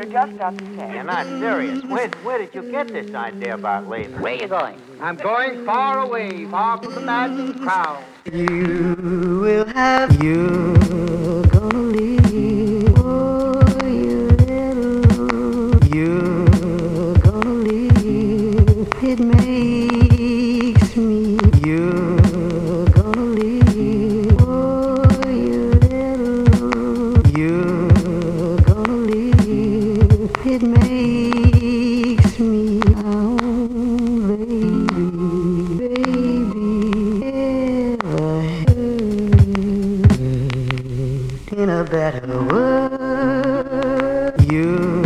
just got the text. You're not serious. Where did you get this idea about leaving? Where you going? I'm going far away, far from the maddening crowd. You will have, you're gonna leave. Oh, you little, you're gonna leave. It makes me, you're gonna leave. Oh, you little, you're gonna leave. It makes me, oh, baby, ever heard in a better world. You